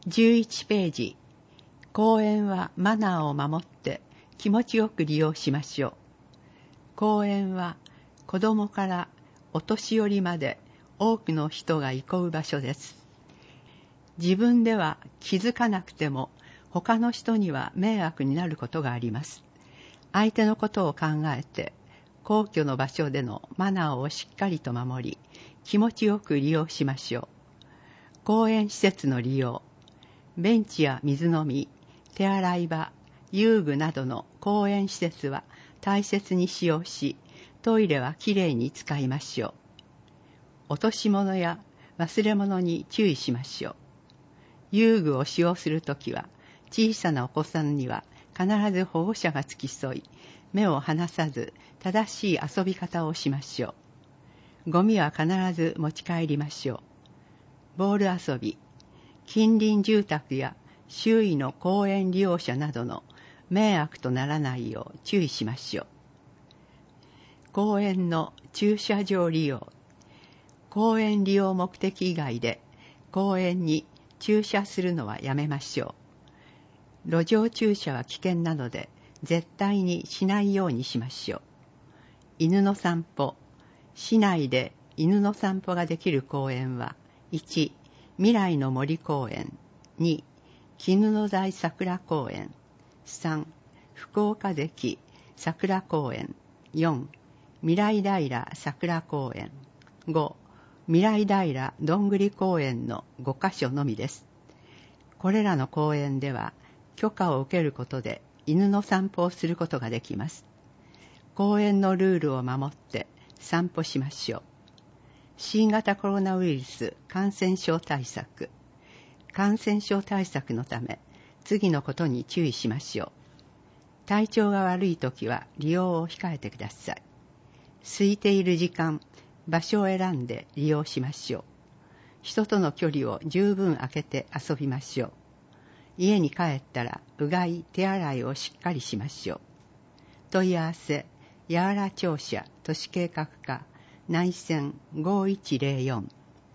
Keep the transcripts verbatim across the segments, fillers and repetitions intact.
じゅういちページ、公園はマナーを守って気持ちよく利用しましょう。公園は子供からお年寄りまで多くの人が憩う場所です。自分では気づかなくても他の人には迷惑になることがあります。相手のことを考えて公共の場所でのマナーをしっかりと守り、気持ちよく利用しましょう。公園施設の利用、ベンチや水飲み、手洗い場、遊具などの公園施設は大切に使用し、トイレはきれいに使いましょう。落とし物や忘れ物に注意しましょう。遊具を使用するときは、小さなお子さんには必ず保護者が付き添い、目を離さず正しい遊び方をしましょう。ゴミは必ず持ち帰りましょう。ボール遊び、近隣住宅や周囲の公園利用者などの迷惑とならないよう注意しましょう。公園の駐車場利用、公園利用目的以外で公園に駐車するのはやめましょう。路上駐車は危険なので絶対にしないようにしましょう。犬の散歩、市内で犬の散歩ができる公園はいち、未来の森公園、に、絹の台桜公園、さん、福岡関桜公園、よん、未来平桜公園、ご、未来平どんぐり公園のごカ所のみです。これらの公園では許可を受けることで犬の散歩をすることができます。公園のルールを守って散歩しましょう。新型コロナウイルス感染症対策。感染症対策のため、次のことに注意しましょう。体調が悪いときは利用を控えてください。空いている時間、場所を選んで利用しましょう。人との距離を十分空けて遊びましょう。家に帰ったらうがい、手洗いをしっかりしましょう。問い合わせ、八原庁舎都市計画課内線ごいちゼロよん。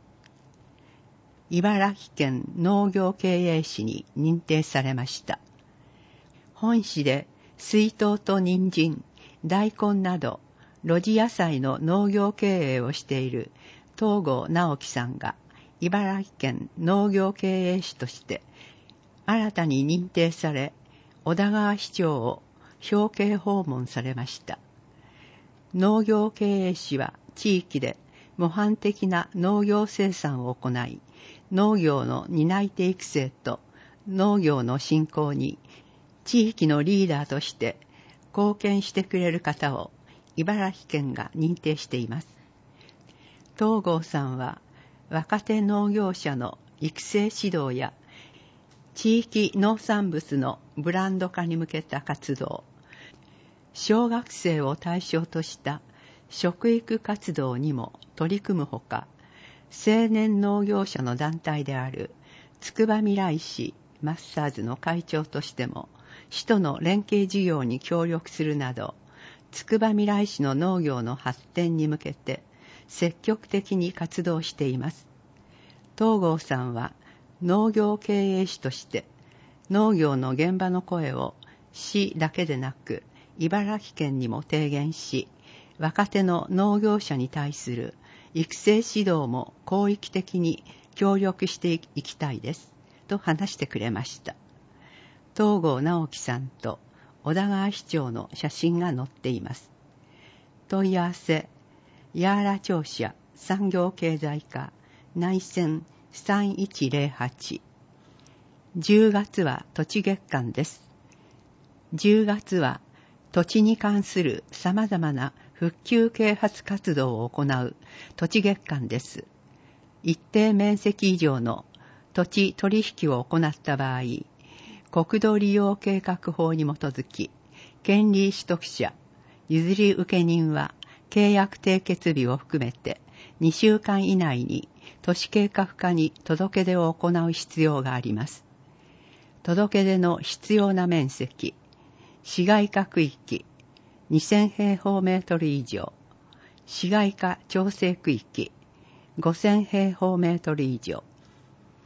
茨城県農業経営士に認定されました。本市で水筒と人参、大根など露地野菜の農業経営をしている東郷直樹さんが茨城県農業経営士として新たに認定され、小田川市長を表敬訪問されました。農業経営士は地域で模範的な農業生産を行い、農業の担い手育成と農業の振興に地域のリーダーとして貢献してくれる方を茨城県が認定しています。東郷さんは若手農業者の育成指導や地域農産物のブランド化に向けた活動、小学生を対象とした食育活動にも取り組むほか、青年農業者の団体であるつくばみらい市マッサーズの会長としても市との連携事業に協力するなど、つくばみらい市の農業の発展に向けて積極的に活動しています。東郷さんは農業経営士として農業の現場の声を市だけでなく茨城県にも提言し、若手の農業者に対する育成指導も広域的に協力していきたいですと話してくれました。東郷直樹さんと小田川市長の写真が載っています。問い合わせ、八原庁舎産業経済課内線さんいちゼロはち。じゅうがつは土地月間です。じゅうがつは土地に関する様々な復旧啓発活動を行う土地月間です。一定面積以上の土地取引を行った場合、国土利用計画法に基づき、権利取得者、譲り受人は契約締結日を含めてにしゅうかん以内に都市計画課に届け出を行う必要があります。届け出の必要な面積、市街化区域にせんへいほうメートル以上、市街化調整区域ごせんへいほうメートル以上、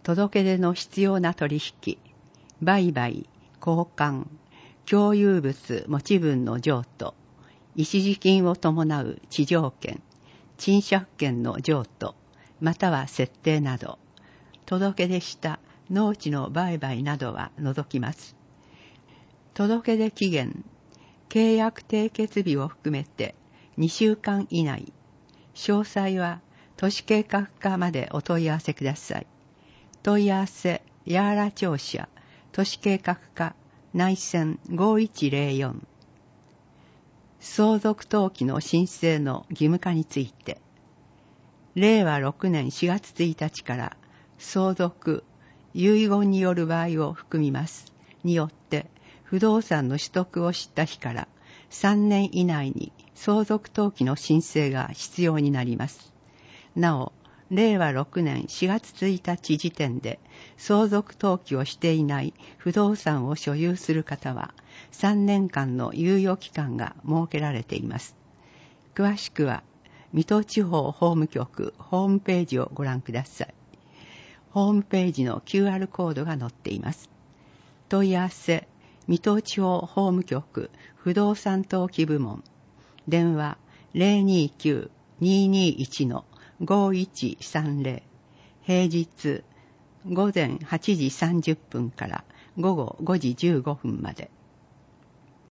届け出の必要な取引、売買、交換、共有物持ち分の譲渡、一時金を伴う地上権、賃借権の譲渡、または設定など、届け出した農地の売買などは除きます。届け出期限、契約締結日を含めてにしゅうかん以内、詳細は都市計画課までお問い合わせください。問い合わせ、八原庁舎、都市計画課、内線ごいちゼロよん。相続登記の申請の義務化について、れいわろくねんしがつついたちから相続、遺言による場合を含みます。によって不動産の取得を知った日からさんねん以内に相続登記の申請が必要になります。なお、れいわろくねんしがつついたち時点で相続登記をしていない不動産を所有する方はさんねんかんの猶予期間が設けられています。詳しくは水戸地方法務局ホームページをご覧ください。ホームページの キューアール コードが載っています。問い合わせ、水戸地方法務局不動産登記部門、電話 ゼロにきゅう にーにーいち のごいちさんゼロ、平日午前はちじさんじゅっぷんから午後ごじじゅうごふんまで。